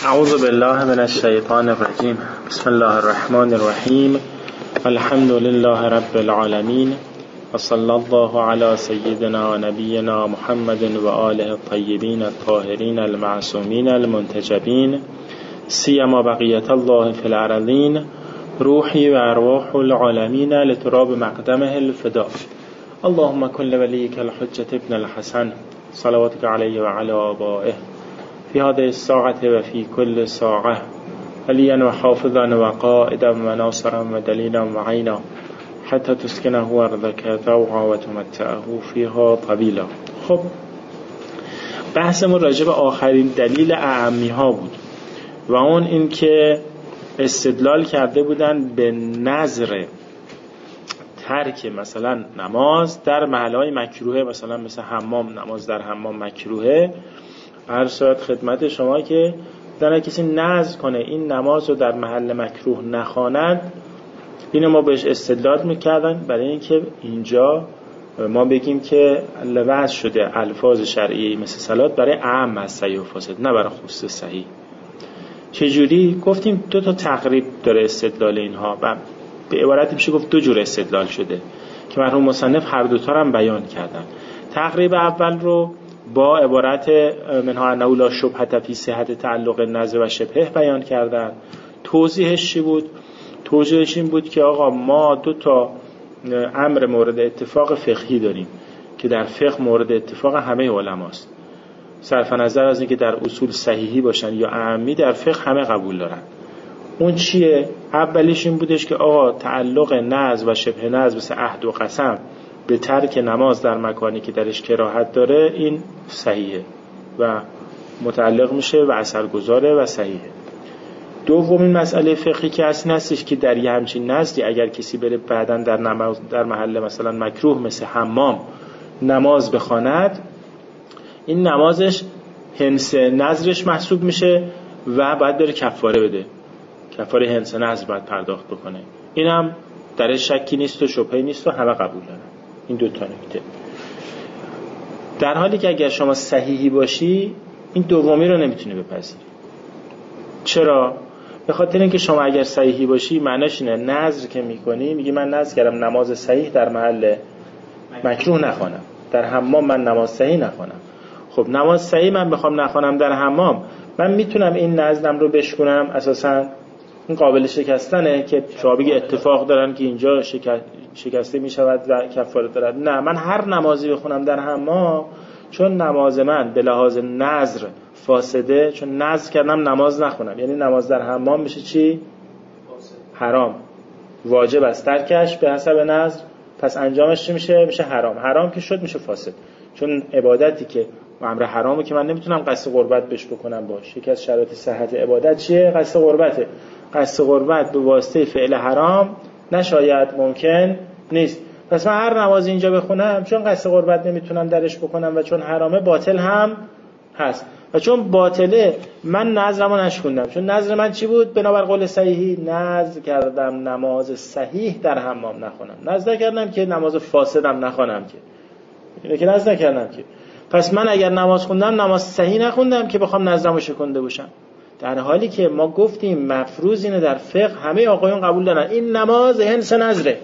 اعوذ بالله من الشیطان الرجیم. بسم الله الرحمن الرحیم. الحمد لله رب العالمین و صلی الله علی سیدنا و نبینا محمد و آله الطیبین الطاهرین المعصومین المنتجبین سیما بقیت الله فی الارضین روحی و ارواح العالمین لتراب مقدمه الفداء. اللهم كل وليك الحجة ابن الحسن صلواتك عليه وعلى آبائه في هذه الساعة وفي كل ساعة وليا وحافظا وقائدا وناصرا ودليلا وعينا حتى تسكنه أرضك طوعا وتمتعه فيها طويلا. خب بحثمون راجع به آخرین دلیل اعمی ها بود و اون این که استدلال کرده بودن به نظر ترک مثلا نماز در محلهای مکروهه، مثل حمام، نماز در حمام مکروهه. هر صورت خدمت شما که در کسی نذر کنه این نماز رو در محل مکروه نخواند، اینو ما بهش استدلال میکردن برای اینکه اینجا ما بگیم که لوث شده الفاظ شرعی مثل صلات برای عام از صحیح و فاسد، نه برای خصوص صحیح. چجوری؟ گفتیم دو تا تقریب داره استدلال اینها و به عبارتی میشه گفت دو جور استدلال شده که مرحوم مصنف هر دوتا رو هم بیان کردن. تقریب اول رو با عبارت منها انه لا شبهة فی صحت تعلق نظر و شبهه بیان کردن. توضیحش چی بود؟ توضیحش این بود که آقا ما دو تا امر مورد اتفاق فقهی داریم که در فقه مورد اتفاق همه علماست، صرف نظر از اینکه در اصول صحیحی باشن یا عامی، در فقه همه قبول دارن. اون چیه؟ اولیش این بودش که آقا تعلق نظر و شبه نظر مثل عهد و قسم به ترک نماز در مکانی که درش کراهت داره این صحیحه و متعلق میشه و اثرگذاره و صحیحه. دومین مسئله فقهی که اصلا هستش که در یه همچین نزدی اگر کسی بره بعدن در محل مثلا مکروه مثل حمام نماز بخواند، این نمازش هنس نظرش محسوب میشه و باید بره کفاره بده، کفاره هنس نظر باید پرداخت بکنه. این هم درش شکی نیست و شبهه نیست و همه قبول دارن. این دو تا نکته. در حالی که اگر شما صحیحی باشی این دومی رو نمیتونی بپذیری. چرا؟ به خاطر اینکه شما اگر صحیحی باشی معناش اینه نظر که میکنی میگی من نظر کردم نماز صحیح در محل مکروه نخوانم، در حمام من نماز صحیح نخوانم. خب نماز صحیح من بخوام نخوانم در حمام، من میتونم این نظرم رو بشکنم اساساً این قابل شکستنه که شما بگی اتفاق دارن که اینجا شکسته میشود و کفاره دارد. نه، من هر نمازی بخونم در حمام چون نماز من به لحاظ نظر فاسده، چون نظر کردم نماز نخونم، یعنی نماز در حمام میشه چی؟ حرام، واجب است ترکش به حسب نظر، پس انجامش چی میشه؟ میشه حرام. حرام که شد میشه فاسد، چون عبادتی که امر حرامه که من نمیتونم قصد قربت بهش بکنم. باشه یکی از شرایط صحت عبادت چیه؟ قصد قربته. قصد قربت به واسطه فعل حرام نشاید، ممکن نیست. پس من هر نماز اینجا بخونم چون قصد قربت نمیتونم درش بکنم و چون حرامه باطل هم هست و چون باطله من نظرمو نشکوندم. چون نظر من چی بود؟ بنابر قول صحیحی نظر کردم نماز صحیح در حمام نخونم، نظر کردم که نماز فاسدم نخونم، که اینه که نظر کردم که پس من اگر نماز خوندم نماز صحیح نخوندم که بخوام نظرمو شکنده باشم. در حالی که ما گفتیم مفروض اینه در فقه همه آقایون قبول دارن این نماز هنس نظره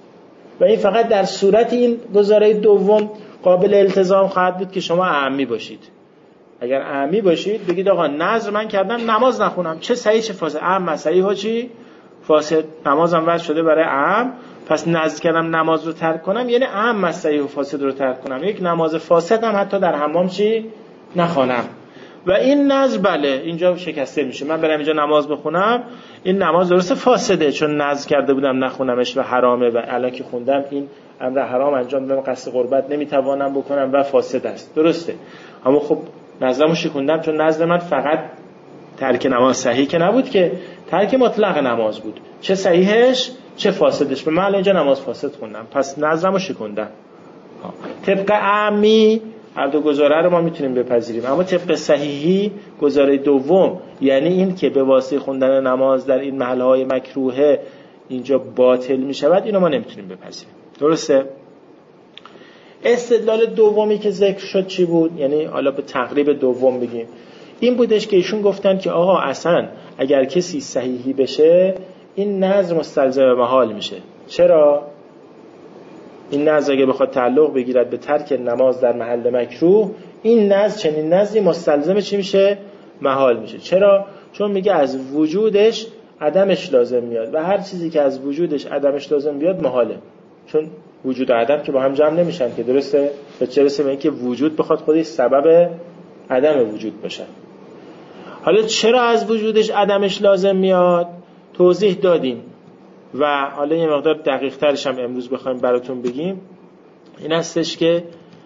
و این فقط در صورت این گزاره دوم قابل التزام خواهد بود که شما عامی باشید. اگر عامی باشید بگید آقا نظر من کردم نماز نخونم، چه صحیح چه فاسد. عام صحیح ها چی؟ فاسد. نمازم وجه شده برای عام، پس نظر کردم نماز رو ترک کنم یعنی عام صحیح و فاسد رو ترک کنم. یک نماز فاسد هم حتی در حمام چی؟ نخونم. و این نظر بله اینجا شکسته میشه. من برم اینجا نماز بخونم، این نماز درسته فاسده چون نظر کرده بودم نخونمش و حرامه و الان که خوندم این امر حرام انجام دادم، قصد قربت نمیتوانم بکنم و فاسد است. درسته، اما خب نظرمو شکوندم چون نظر من فقط ترک نماز صحیح که نبود، که ترک مطلق نماز بود، چه صحیحش چه فاسدش. من الان اینجا نماز فاسد خوندم پس نظرمو شکوندم. طبق عامی هر دو گزاره رو ما میتونیم بپذیریم، اما طبق صحیحی گزاره دوم یعنی این که به واسطه خوندن نماز در این محلهای مکروهه اینجا باطل میشود، اینو ما نمیتونیم بپذیریم. درسته؟ استدلال دومی که ذکر شد چی بود؟ یعنی حالا به تقریب دوم بگیم این بودش که ایشون گفتن که آقا اصلا اگر کسی صحیحی بشه این نذر مستلزم محال میشه. چرا؟ این نذر اگه بخواد تعلق بگیرد به ترک نماز در محل مکروه، این نذر چنین نذری مستلزم چی میشه؟ محال میشه. چرا؟ چون میگه از وجودش عدمش لازم میاد و هر چیزی که از وجودش عدمش لازم بیاد محاله، چون وجود و عدم که با هم جمع نمیشن که، درسته؟ به چه رسه به اینکه وجود بخواد خودش سبب عدم وجود باشه. حالا چرا از وجودش عدمش لازم میاد توضیح دادیم و حالا یه مقدار دقیق ترش هم امروز بخوایم براتون بگیم. این هستش که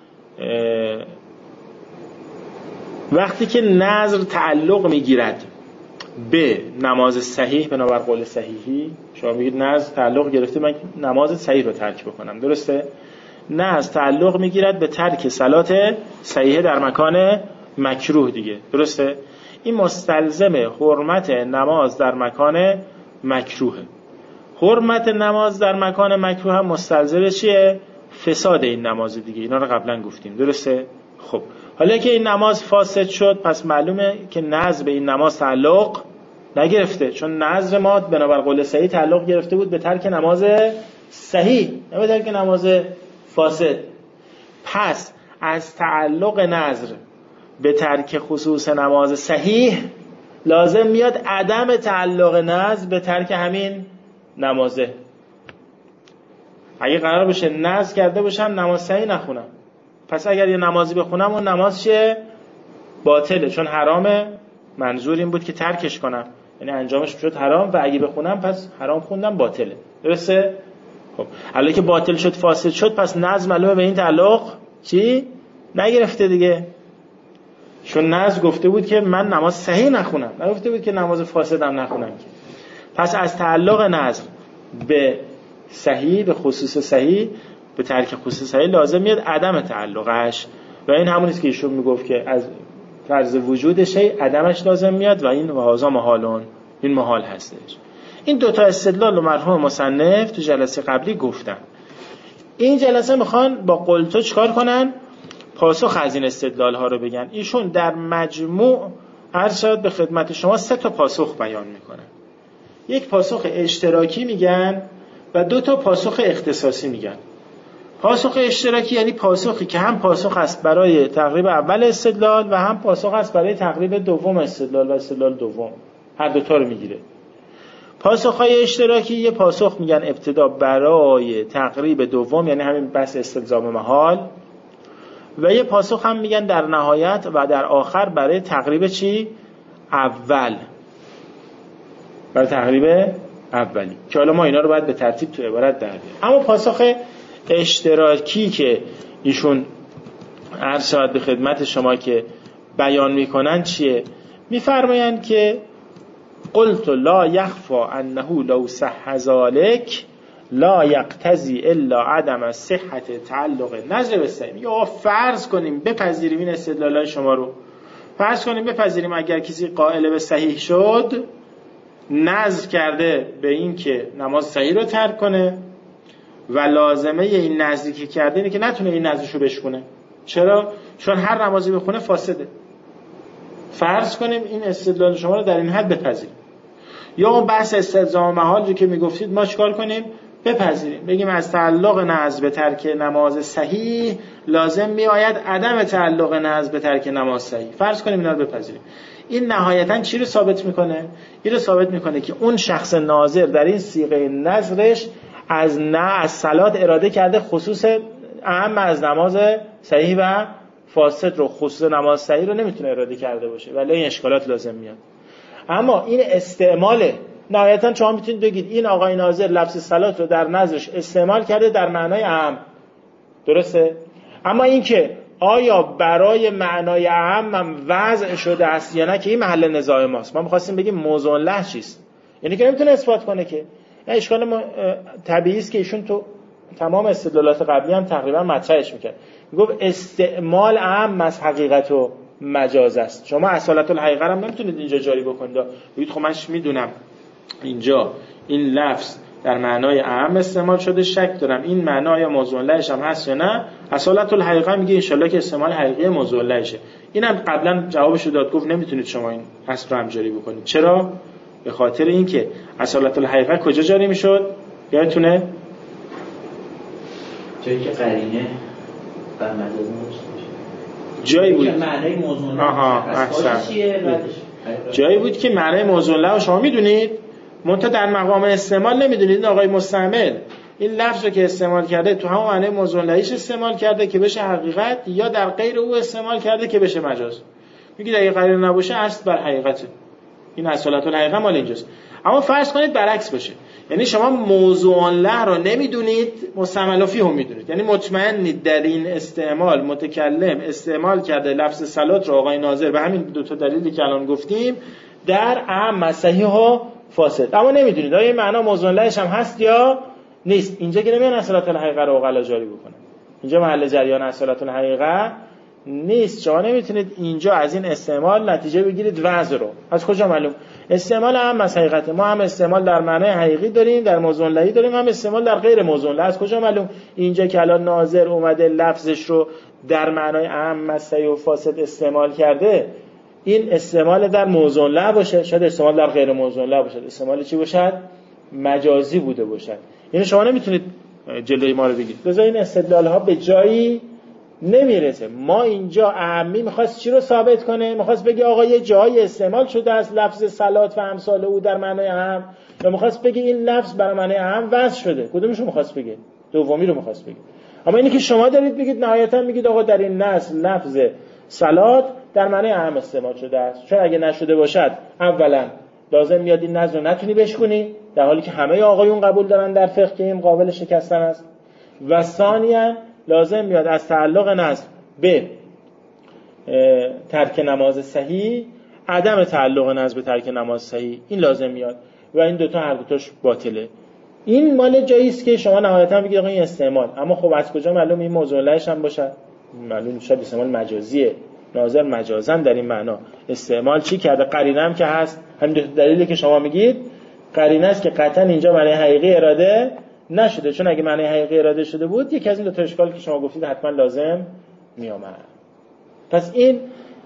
وقتی که نذر تعلق میگیرد به نماز صحیح، بنابر قول صحیحی شما میگید نذر تعلق گرفته من نماز صحیح رو ترک بکنم، درسته؟ نذر تعلق میگیرد به ترک صلات صحیحه در مکان مکروه دیگه، درسته؟ این مستلزم حرمت نماز در مکان مکروه. حرمت نماز در مکان مکروه هم مستلزم چیه؟ فساد این نماز دیگه. اینا رو قبلا گفتیم، درسته؟ خب حالا که این نماز فاسد شد، پس معلومه که نذر به این نماز تعلق نگرفته، چون نذر ما بنابر قول صحیح تعلق گرفته بود به ترک نماز صحیح، نه به ترک نماز فاسد. پس از تعلق نذر به ترک خصوص نماز صحیح لازم میاد عدم تعلق نذر به ترک همین نمازه. اگه قرار باشه نذر کرده باشم نماز صحیح نخونم، پس اگر یه نمازی بخونم اون نماز چیه؟ باطله، چون حرامه. منظور این بود که ترکش کنم، یعنی انجامش شد حرام و اگه بخونم پس حرام خوندم، باطله، درسته؟ خب الان که باطل شد فاسد شد، پس نذر معلومه به این تعلق چی؟ نگرفته دیگه، چون نذر گفته بود که من نماز صحیح نخونم، نگفته بود که نماز فاسدم نخونم که. پس از تعلق نذر به صحیح، به خصوص صحیح، به ترک خصوص صحیح لازم میاد عدم تعلقش و این همونیست که ایشون میگفت که از فرض وجودش عدمش لازم میاد و این وهذا محالون، این محال هستش. این دوتا استدلال و مرحوم مصنف تو جلسه قبلی گفتن. این جلسه میخوان با قلتو چکار کنن؟ پاسخ از این استدلال ها رو بگن. ایشون در مجموع عرض شد به خدمت شما 3 تا پاسخ بیان میکنن. یک پاسخ اشتراکی میگن و 2 تا پاسخ اختصاصی میگن. پاسخ اشتراکی یعنی پاسخی که هم پاسخ است برای تقریب اول استدلال و هم پاسخ است برای تقریب دوم استدلال و استدلال دوم، هر دوتا رو میگیره. پاسخهای اشتراکی یه پاسخ میگن ابتدا برای تقریب دوم، یعنی همین بحث استلزام محال، و یه پاسخ هم میگن در نهایت و در آخر برای تقریب چی؟ اول، برای تقریب اولی، که حالا ما اینا رو باید به ترتیب تو عبارت در بیاریم. اما پاسخ اشتراکی که ایشون عرض شد به خدمت شما که بیان میکنن چیه؟ میفرمایند که قلت لا یخفا انه لو صح ذلك لا یقتضی الا عدم صحت تعلق نذر به صحیح. یا فرض کنیم بپذیریم این استدلالای شما رو، فرض کنیم بپذیریم اگر کسی قائل به صحیح شد، نذر کرده به این که نماز صحیح رو ترک کنه و لازمه این نذری که کرده اینه که نتونه این نذرشو بشکنه. چرا؟ چون هر نمازی بخونه فاسده. فرض کنیم این استدلال شما رو در این حد بپذیریم. یا اون بحث استلزام محال رو که میگفتید ما چیکار کنیم؟ بپذیریم، بگیم از تعلق نذر به ترک نماز صحیح لازم می آید عدم تعلق نذر به ترک نماز صحیح. فرض کنیم اینا رو بپذیریم. این نهایتاً چی رو ثابت میکنه؟ این رو ثابت میکنه که اون شخص ناظر در این صیغه نذرش از صلات اراده کرده خصوص اهم از نماز صحیح و فاسد رو، خصوص نماز صحیح رو نمیتونه اراده کرده باشه، ولی این اشکالات لازم میاد. اما این استعماله. نهایتاً شما میتونید بگید این آقای ناظر لفظ صلات رو در نظرش استعمال کرده در معنای اهم، درسته؟ اما این که آیا برای معنای اهم هم وضع شده است یا نه که این محل نزاع ماست. ما می‌خواستیم بگیم موضوع له چیست، یعنی که نمیتونه اثبات کنه که اشکال طبیعی است که ایشون تو تمام استدلالات قبلی هم تقریبا مطرحش میکرد. میگفت استعمال اهم از حقیقت و مجاز است. شما اصالت الحقیقه هم نمیتونید اینجا جاری بکنید. بگید خب من میدونم اینجا این لفظ در معنای اهم استعمال شده، شک دارم این معنای موضوع لهش هم هست یا نه. اصالت الحقیقه میگه ان شاءالله که استعمال حقیقی موضوع لهشه. اینم قبلا جوابشو داد، گفت نمیتونید شما این حذف رو هم جاری بکنید. چرا؟ به خاطر اینکه اصالت الحقیقه کجا جاری میشد؟ یادتونه؟ جایی که قرینه بر مجاز نمیشه. جایی بود معنی موضوع جایی بود که معنی موضوع له شما میدونید، منتها در مقام استعمال نمیدونید. آقای مستعمل این لفظ رو که استعمال کرده تو همون معنی موضوع لهیش استعمال کرده که بشه حقیقت، یا در غیر او استعمال کرده که بشه مجاز. میگید اگه قرینه نباشه اصل بر حقیقته، این اصالت الحقیقه مال اینجاست. اما فرض کنید برعکس باشه، یعنی شما موضوع له رو نمیدونید، مستعمل فیه رو میدونید، یعنی مطمئنید در این استعمال متکلم استعمال کرده لفظ صلات رو آقای ناظر به همین دو تا دلیلی که الان گفتیم در اعم صحیح و فاسد، اما نمیدونید آیا این معنا موضوع لهش هم هست یا نیست. اینجا که نمیان اصالت الحقیقه رو اوغلا جاری بکنن، اینجا محل جریان اصالت الحقیقه نیست. شما نمیتونید اینجا از این استعمال نتیجه بگیرید وضع رو. از کجا معلوم؟ استعمال هم حقیقت، ما هم استعمال در معنای حقیقی داریم، در موضوع لهی داریم، هم استعمال در غیر موضوع له. از کجا معلوم؟ اینجا که الان ناظر اومده لفظش رو در معنای اعم صحیح و فاسد استعمال کرده، این استعمال در موضوع له باشه، شاید استعمال در غیر موضوع له باشه، استعمال چی باشد؟ مجازی بوده باشد. یعنی شما نمیتونید جلوی ما رو بگیرید. لذا این استدلال ها به جایی نمیرسه. ما اینجا اعمی میخواست چی رو ثابت کنه؟ میخواست بگه آقا یه جایی استعمال شده از لفظ صلات و امثال او در معنای اعم، یا میخواست بگه این لفظ برای معنای اعم وضع شده؟ کدومش رو میخواست بگه؟ دومی رو میخواست بگه. اما اینی که شما دارید بگید نهایتا میگید آقا در این نص لفظ صلات در معنای اعم استعمال شده است، چون اگه نشده باشد اولا لازم میاد این نص رو نتونی بشکنی، در حالی که همه آقایون قبول دارن در فقه که این قابل شکستن است، و ثانیاً لازم میاد از تعلق نص به ترک نماز صحیح عدم تعلق نص به ترک نماز صحیح این لازم میاد، و این دوتا هر دوتاش باطله. این مال جایی است که شما نهایتا بگید آقا این استعمال، اما خب از کجا معلوم این موضوع لهش هم باشه؟ معلوم شد استعمال مجازیه، ناظر مجازن در این معنا استعمال چی کرده؟ قرینه هم که هست، همین دو دلیلی که شما میگید قرینه است که قطعا اینجا معنی حقیقی اراده نشده، چون اگه معنی حقیقی اراده شده بود یکی از این دو تا اشکال که شما گفتید حتما لازم می آمد. پس این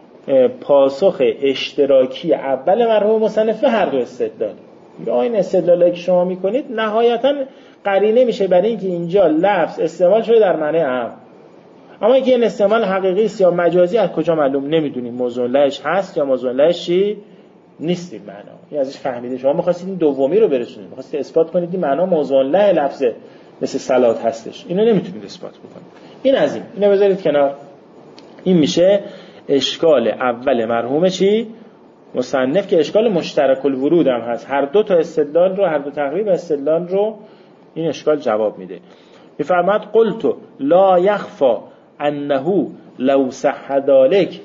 پاسخ اشتراکی اول مرحوم مصنف هر دو استدلال، یا این استدلالی که شما میکنید نهایتا قرینه میشه برای اینکه اینجا لفظ استعمال شده در معنی عام، اما اینکه این استعمال حقیقی است یا مجازی از کجا معلوم؟ نمیدونیم. موضوع لهش هست یا موضوع لهش چی نیست. این معنا این ازش فهمیده. شما می‌خواستید این دومی رو برسونید، می‌خواستید اثبات کنید این معنا موضوع له لفظه مثل صلات هستش، اینو نمیتونید اثبات بکنید. این از اینو بذارید کنار. این میشه اشکال اول مرحوم چی مصنف، که اشکال مشترک الورود هم هست. هر دو تا استدلال رو، هر دو تقریب استدلال رو این اشکال جواب میده. میفرماد قلت لا یخفى انه لو صح ذلك،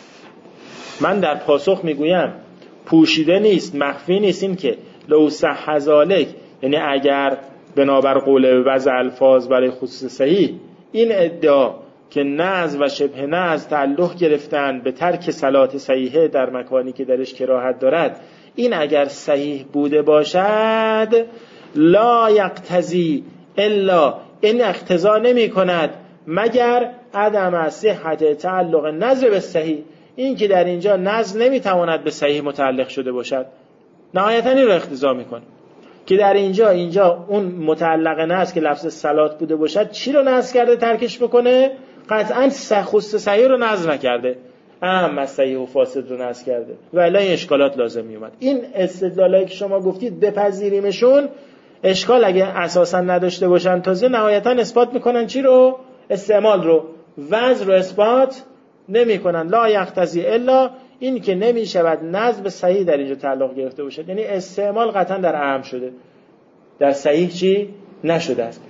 من در پاسخ میگویم پوشیده نیست، مخفی نیست این که لو صح ذلك، یعنی اگر بنابر قول وضع الفاظ برای خصوص صحیح این ادعا که نزع و شبه نزع تعلق گرفتن به ترک صلات صحیحه در مکانی که درش کراهت دارد، این اگر صحیح بوده باشد لا یقتضی الا، این اقتضا نمی کند مگر عدم صحت تعلق نزع به صحیح، این که در اینجا نزع نمی تواند به صحیح متعلق شده باشد. نهایتا این رو اقتضا می کنه که در اینجا اون متعلق نزع که لفظ صلات بوده باشد چی رو نزع کرده ترکش بکنه؟ قطعا خصوص صحیح رو نزع نکرده، اما صحیح و فاسد رو نزع کرده، و الا این اشکالات لازم می اومد. این استدلالایی که شما گفتید بپذیریمشون، اشکال اگه اساسا نداشته باشن تازه نهایتا اثبات میکنن چی رو؟ استعمال رو. وضع رو اثبات نمیکنن. لا یقتضی الا، این که نمیشود نزع به صحیح در اینجا تعلق گرفته باشد، یعنی استعمال قطعا در اعم شده، در صحیح چی نشده است.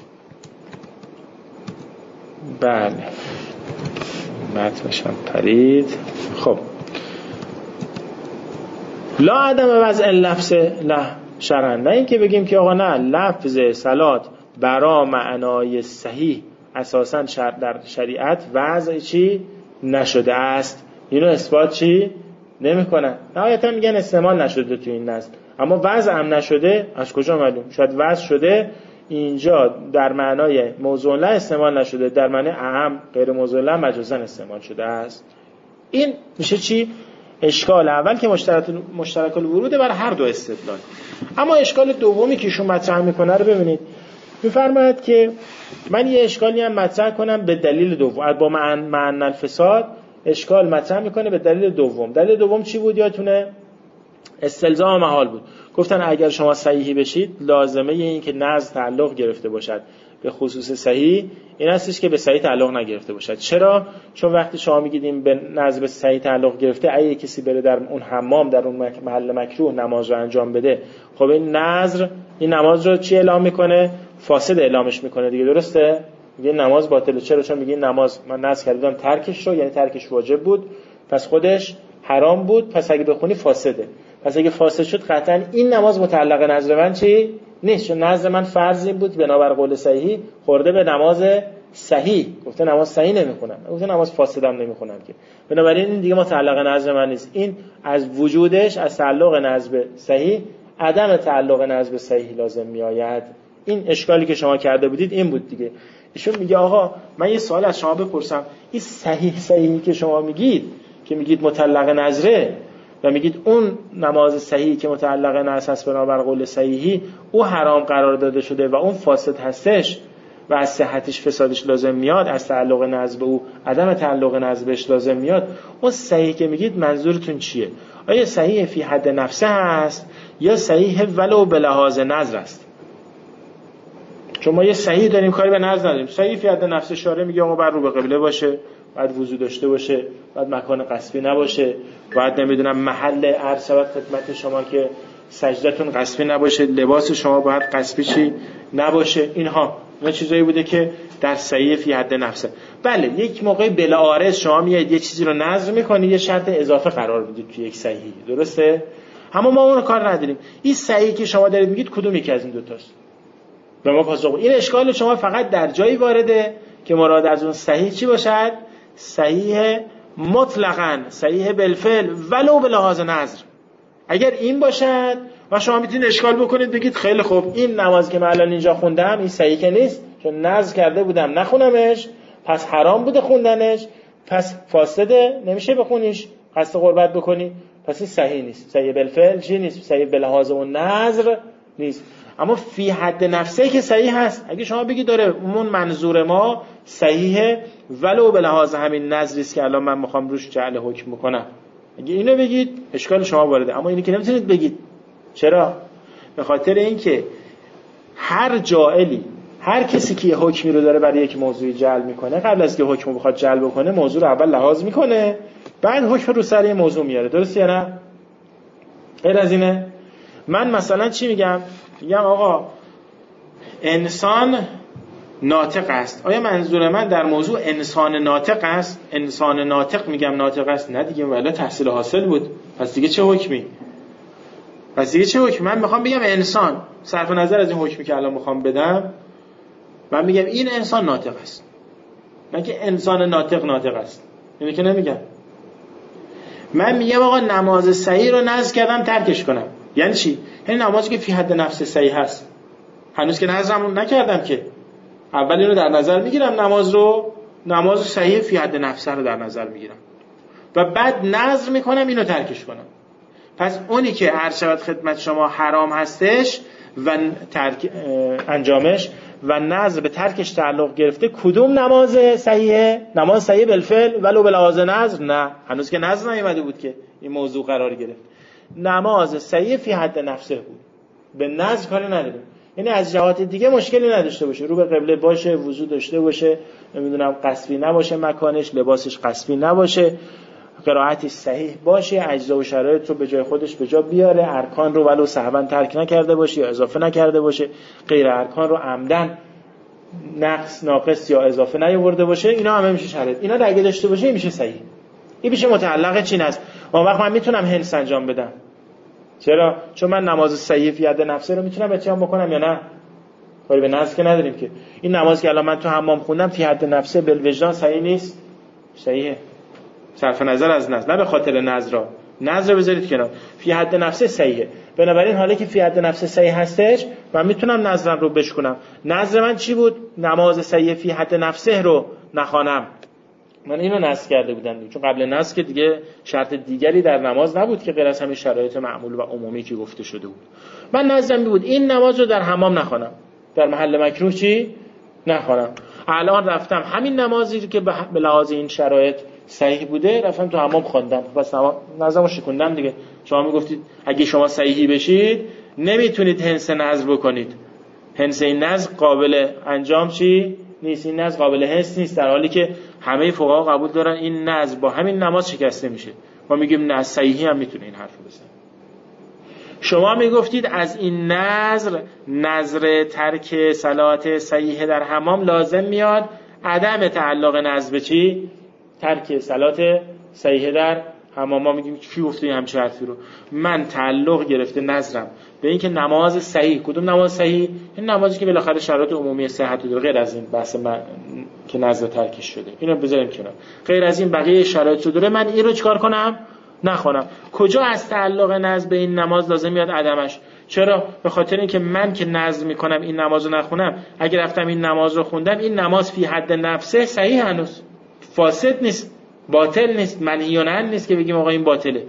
بله متنشم پرید. خب لا عدم وضع لفظ له شرعا، نه این که بگیم که آقا نه لفظ صلات برا معنای صحیح اساسا در شریعت وضع چی نشده است، اینو اثبات چی نمی کنن. نهایتا میگن استعمال نشده تو این نص، اما وضع هم نشده. از کجا معلوم؟ شاید وضع شده اینجا در معنای موضوع له استعمال نشده، در معنای اعم غیر موضوع له مجازا استعمال شده است. این میشه چی؟ اشکال اول که مشترک الوروده برای هر دو استدلال. اما اشکال دومی که ایشون مطرح میکنه رو ببینید. میفرماید که من یه اشکالی هم مطرح کنم به دلیل دوم، با معنی الفساد اشکال مطرح میکنه به دلیل دوم. دلیل دوم چی بود یادتونه؟ استلزام محال بود. گفتن اگر شما صحیحی بشید لازمه این که نزد تعلق گرفته باشد به خصوص صحیح این هستش که به صحیح تعلق نگرفته باشد. چرا؟ چون وقتی شما میگید این به نزد به صحیح تعلق گرفته، اگه کسی بره در اون حمام در اون محل مکروه نماز رو انجام بده، خب این نذر این نماز رو چی اعلام میکنه؟ فاسد اعلامش میکنه دیگه، درسته؟ میگه نماز باطله. چرا؟ چون میگه نماز من نذر کردم ترکش رو، یعنی ترکش واجب بود، پس خودش حرام بود، پس اگه بخونی فاسده. پس اگه فاسد شد قطعا این نماز متعلق نذر من چی؟ نیست، چون نذر من فرضی بود بنابر قول صحیح خورده به نماز صحیح، گفته نماز صحیح نمیخونم، گفته نماز فاسدم نمیخونم که، بنابراین این دیگه متعلق نذر من نیست. این از وجودش از تعلق نذر به صحیح عدم تعلق نذر به صحیح لازم میآید. این اشکالی که شما کرده بودید این بود دیگه. ایشون میگه آقا من یه سوال از شما بپرسم، این صحیحی که شما میگید که میگید متعلق نذره و میگید اون نماز صحیحی که متعلق نذر است بنابر قول صحیحی او حرام قرار داده شده و اون فاسد هستش و از صحتش فسادش لازم میاد، از تعلق نذر به او عدم تعلق نذر بهش لازم میاد، اون صحیح که میگید منظورتون چیه؟ آیا صحیح فی حد نفسه هست یا صحیح ولو به لحاظ نذر است؟ چون ما یه صحیح داریم کاری به نذر نداریم. صحیح فی حد نفسه شارع میگه آقا بر رو به قبله باشه، باید وضو داشته باشه، باید مکان غصبی نباشه، باید نمیدونم محل عرض شود خدمت شما که سجدتون غصبی نباشه، لباس شما باید غصبی چی نباشه. اینها چیزایی بوده که در صحیح فی حد نفسه. بله یک موقع بلا عارض شما میاد یه چیزی رو نذر میکنید، یه شرط اضافه قرار بدید توی یک صحیح، درسته؟ اما ما اون رو کار نداریم. این صحیحی که شما دارید میگید کدوم یکی از این دو تاست؟ به ما پاسخ. این اشکال شما فقط در جایی وارده که مراد از اون صحیح چی باشد؟ صحیح مطلقاً، صحیح بالفعل ولو به لحاظ نذر. اگر این باشد و شما میتونید اشکال بکنید بگید خیلی خوب این نماز که من الان اینجا خوندم این صحیح که نیست، چون نذر کرده بودم نخونمش، پس حرام بوده خوندنش، پس فاسده نمیشه بخونیش، قصد قربت بکنی، پس این صحیح نیست. صحیح بالفعل چی نیست؟ صحیح به لحاظ اون نذر نیست. اما فی حد نفسه که صحیح هست. اگه شما بگید داره اون منظور ما صحیحه ولو به لحاظ همین نظری است که الان من میخوام روش جعل حکم بکنم، اگه اینو بگید اشکال شما وارده. اما اینی که نمیتونید بگید. چرا؟ به خاطر اینکه هر جاعلی، هر کسی که حکمی رو داره برای یک موضوعی جعل میکنه، قبل از که حکم رو بخواد جعل بکنه موضوع رو اول لحاظ میکنه، بعد حکم رو سر این موضوع میاره. درسته یا نه؟ غیر از اینه؟ من مثلا چی میگم آقا انسان ناطق است. آیا منظور من در موضوع انسان ناطق است؟ انسان ناطق میگم ناطق است؟ نه دیگه، ولی تحصیل حاصل بود. پس دیگه چه حکمی؟ من میخوام بگم انسان، صرف نظر از این حکمی که الان میخوام بدم، من میگم این انسان ناطق است، نه که انسان ناطق است. اینه که نمیگم. من میگم آقا نماز صحیح رو نذر کردم ترکش کنم. یعنی چی؟ یعنی نمازی که فی حد نفس صحیح هست، هنوز که نذرم نکردم که، اول اینو در نظر میگیرم، نماز صحیح فی حد نفس رو در نظر میگیرم و بعد نذر میکنم اینو ترکش کنم. پس اونی که عرض شود خدمت شما حرام هستش و انجامش و نذر به ترکش تعلق گرفته، کدوم نماز صحیحه؟ نماز صحیح بالفعل ولو بلحاظ نذر؟ نه، هنوز که نذر نیومده بود که این موضوع قرار گرفت. نماز صحیح فی حد نفسه بود، به نذر کاری نداره. یعنی از جهات دیگه مشکلی نداشته باشه، رو به قبله باشه، وضو داشته باشه، نمیدونم قصبی نباشه مکانش، لباسش قصبی نباشه، قرائتش صحیح باشه، اجزا و شرایط رو به جای خودش به جا بیاره، ارکان رو ولو سهوا ترک نکرده باشه یا اضافه نکرده باشه، غیر ارکان رو عمدن ناقص یا اضافه نیاورده باشه، اینا همه میشه شرایط. اینا رو اگه داشته باشه میشه صحیح. این میشه متعلق چین است. اون وقت من میتونم هنس انجام بدم. چرا؟ چون من نماز صحیح فی حد نفسه رو میتونم اتیان بکنم یا نه؟ کاری به نذر که نداریم که. این نماز که الان من تو حمام خوندم فی حد نفسه بالوجدان صحیح نیست؟ صحیحه. صرف نظر از نذر، نه به خاطر نذر. نذر بذارید کنار. فی حد نفسه صحیحه. بنابراین حالا که فی حد نفسه صحیح هستش، من میتونم نذرم رو بشکنم. نذر من چی بود؟ نماز صحیح فی حد نفسه رو نخوانم. من اینو نصب کرده بودم، چون قبل نصب که دیگه شرط دیگری در نماز نبود که غیر از همین شرایط معمول و عمومی که گفته شده بود. من نظرم بود این نماز رو در حمام نخوانم، در محل مکروه چی نخوانم. الان رفتم همین نمازی که به لحاظ این شرایط صحیح بوده رفتم تو حمام خواندم، پس نظرمو شکوندم دیگه. شما میگفتید اگه شما صحیحی بشید نمیتونید هنس نظر بکنید، هنس این نظر قابل انجام چی نیست، این نظر قابل هنس نیست، در حالی که همه فقها قبول دارن این نظر با همین نماز شکسته میشه. ما میگیم نه، صحیحی هم میتونه این حرفو بزنه. شما میگفتید از این نظر ترک صلات صحیح در حمام لازم میاد عدم تعلق نظر به چی؟ ترک صلات صحیح در حمام. ما میگیم کی گفته این همچه حرفی رو؟ من تعلق گرفته نظرم به این که نماز صحیح، کدوم نماز صحیح؟ این نمازی که بالاخره شرایط عمومی صحت داره، غیر از این بحث که نظر ترکش شده، اینو بذاریم کنار، غیر از این بقیه شرایط داره، من این رو چیکار کنم؟ نخوانم. کجا از تعلق نظر به این نماز لازم میاد عدمش؟ چرا؟ به خاطر اینکه من که نظر میکنم این نماز رو نخونم، اگه رفتم این نماز رو خوندم، این نماز فی حد نفسه صحیح، هنوز فاسد نیست، باطل نیست، منهی عنه نیست که بگیم آقا این باطله،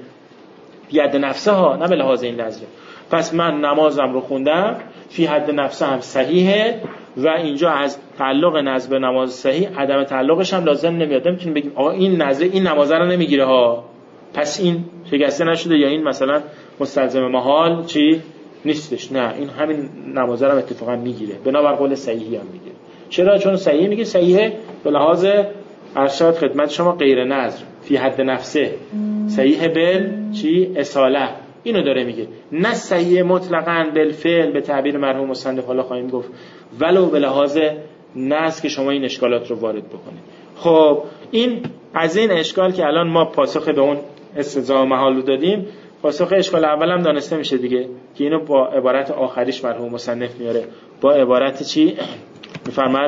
فی حد نفسه ها، نه به لحاظ این نظر. پس من نمازم رو خوندم فی حد نفسه هم صحیحه و اینجا از تعلق نظر به نماز صحیح عدم تعلقش هم لازم نمیاد. نمیتونیم بگیم آقا این نظر این نماز رو نمیگیره ها، پس این شکسته نشده یا این مثلا مستلزم محال چی نیستش. نه، این همین نماز رو اتفاقا میگیره، بنابر قول صحیحی هم میگیره. چرا؟ چون صحیح میگه صحیحه به لحاظ ارشاد خدمت شما غیر نظر فی حد نفسه، صحیح بل چی اصاله، اینو داره میگه، نه صحیح مطلقاً بالفعل به تعبیر مرحوم مصنف حالا خواهیم گفت، ولو به لحاظ نظر که شما این اشکالات رو وارد بکنید. خب این از این اشکال که الان ما پاسخ به اون استلزام محال رو دادیم، پاسخ اشکال اول هم دانسته میشه دیگه، که اینو با عبارت آخریش مرحوم مصنف میاره، با عبارت چی میفرماد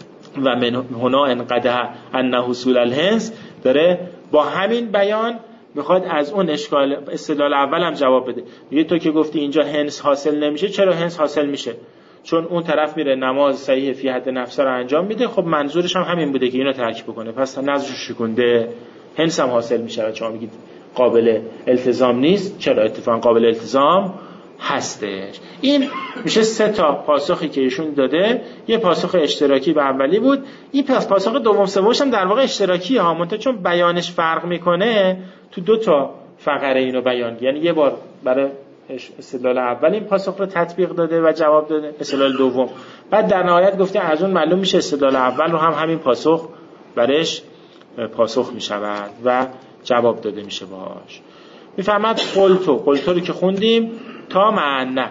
و من هنا انقدح ان حصول الهنس، داره با همین بیان میخواد از اون اشکال استدلال اول هم جواب بده. میگه تو که گفتی اینجا هنس حاصل نمیشه، چرا هنس حاصل میشه؟ چون اون طرف میره نماز صحیح فی حد نفسه رو انجام میده، خب منظورش هم همین بوده که اینو ترک بکنه، پس نظرش شکونده، هنس هم حاصل میشه. و شما میگید قابل التزام نیست، چرا اتفاقا قابل التزام هستش. این میشه 3 تا پاسخی که ایشون داده. یه پاسخ اشتراکی به اولی بود، این پاسخ دوم سومش هم در واقع اشتراکی ها، منتها چون بیانش فرق میکنه تو 2 تا فقره اینو بیان، یعنی یه بار برای استدلال اول این پاسخ رو تطبیق داده و جواب داده، استدلال دوم، بعد در نهایت گفته از اون معلوم میشه استدلال اول رو هم همین پاسخ برش پاسخ میشود و جواب داده میشه باهاش. میفرماد قلتو رو که خوندیم تا معنی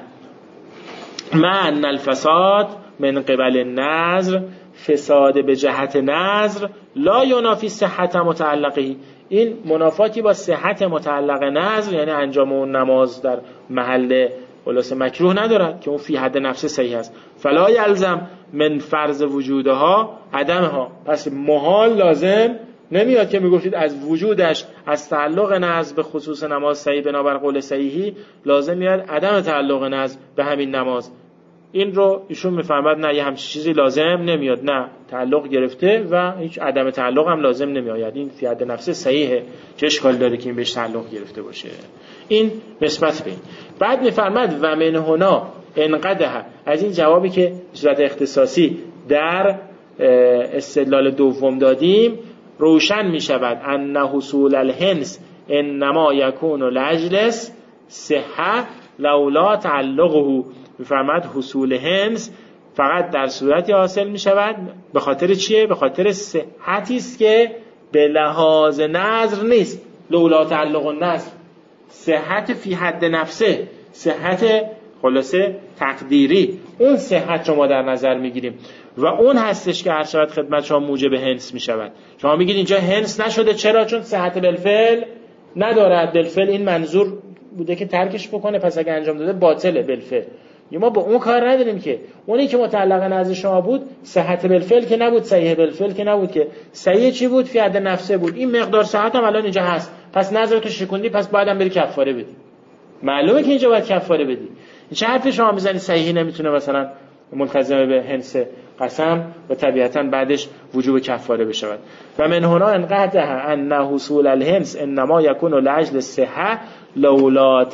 الفساد من قبل النظر، فساد به جهت نظر لا ینافی صحت متعلقه، این منافاتی با صحت متعلق نظر، یعنی انجام اون نماز در محل خلاص مکروه ندارد که اون فی حد نفس صحیح است. فلا یلزم من فرض وجودها عدمها، پس محال لازم نمیاد که میگفتید از وجودش، از تعلق نظر به خصوص نماز صحیح بنابر قول صحیحی لازم میاد عدم تعلق نظر به همین نماز. این رو ایشون میفهمد نه، یه همچین چیزی لازم نمیاد، نه تعلق گرفته و هیچ عدم تعلق هم لازم نمیآید، این فی حد نفسه صحیحه، چه اشکال داره که این بهش تعلق گرفته باشه. این نسبت به این. بعد میفرماد و من هنا انقدح، از این جوابی که به صورت اختصاصی در استدلال دوم دادیم روشن می شود ان حصول الهنس انما یکون لاجلس صحه لولا تعلقه. میفرماد حصول هنس فقط در صورتی حاصل می شود به خاطر چیه؟ به خاطر صحتی است که به لحاظ نظر نیست، لولا تعلق النظر، صحت فی حد نفسه، صحت خلاصه تقدیری، اون صحت شما در نظر میگیریم و اون هستش که هر شود خدمت شما موجب هنس می شود. شما میگید اینجا هنس نشده، چرا؟ چون صحت بالفعل ندارد، بالفعل این منظور بوده که ترکش بکنه، پس اگه انجام داده باطله بالفعل. ما با اون کار نداریم که اونی که متعلق نظر شما بود صحت بالفعل که نبود، صحیح بالفعل که نبود، که صحیح چی بود؟ فی حد نفسه بود. این مقدار صحت هم الان اینجا هست، پس نظرتو شکوندی، پس باید هم بری کفاره بدی. معلومه که اینجا باید کفاره بدی. این چه حرفی شما میزنی صحیحی نمیتونه مثلا ملتزم به هنس قسم و طبیعتا بعدش وجوب کفاره بشود. و من هنا انقطع ان حصول الهنس انما یکون لاجل الصحه لولا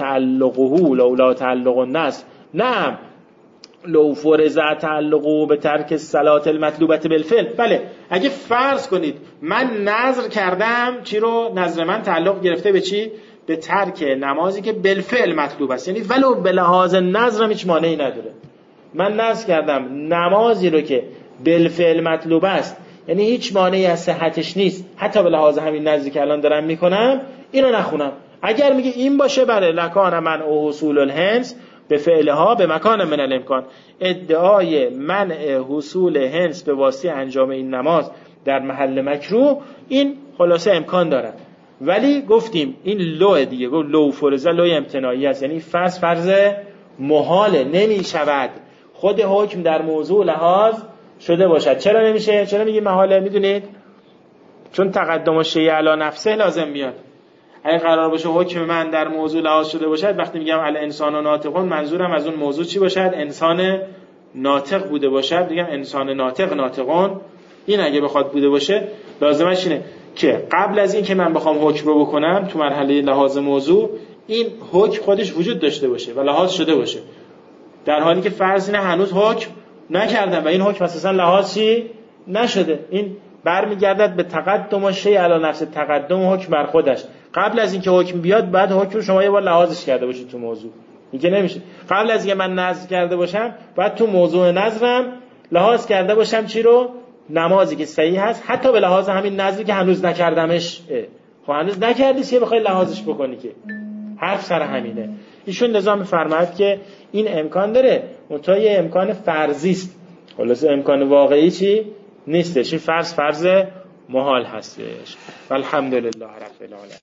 تعلق النص. نعم لو فرض تعلقه به ترک الصلاه المطلوبه بالفعل. بله اگه فرض کنید من نذر کردم، چی رو نذر من تعلق گرفته به چی؟ به ترک نمازی که بالفعل مطلوب است، یعنی ولو به لحاظ نذرم هیچ مانعی نداره. من نذر کردم نمازی رو که بالفعل مطلوب است، یعنی هیچ مانعی از صحتش نیست، حتی به لحاظ همین نذری که الان دارم میکنم اینو نخونم. اگر میگه این باشه بله لکان من او حصول الهنس به فعلها به مکان من الامکان. ادعای منع حصول هنس به واسطه انجام این نماز در محل مکروه این خلاصه امکان دارد، ولی گفتیم این لو دیگه، گفت لو فرضه لو امتناعی است، یعنی فرض محاله، نمی شود خود حکم در موضوع لحاظ شده باشد. چرا نمیشه؟ چرا میگه محاله؟ میدونید چون تقدم الشیء علی نفسه لازم میاد. اگه قرار باشه حکم من در موضوع لحاظ شده باشد، وقتی میگم الانسان و ناطقون منظورم از اون موضوع چی باشد؟ انسان ناطق بوده باشد. میگم انسان ناطقون، این اگه بخواد بوده باشه لازمش اینه که قبل از این که من بخوام حکم رو بکنم تو مرحله لحاظ موضوع، این حکم خودش وجود داشته باشه و لحاظ شده باشه، در حالی که فرض اینه هنوز حکم نکردم و این حکم اساسا لحاظ چی نشده. این برمیگردد به تقدم الشیء علی نفس، تقدم حکم بر خودش. قبل از اینکه حکم بیاد بعد حکم رو شما یه بار لحاظش کرده باشید تو موضوع. میگه نمیشه قبل از اینکه من نذر کرده باشم بعد تو موضوع نذرم لحاظ کرده باشم چی رو؟ نمازی که صحیح هست، حتی به لحاظ همین نذری که هنوز نکردمش. خب هنوز نکردی که بخوای لحاظش بکنی، که حرف سر همینه. ایشون نظام فرماید که این امکان داره، منتها یه امکان فرضی است، خلاص امکان واقعی چی نیستش. این فرض محال هستش. والحمدلله رب العالمین.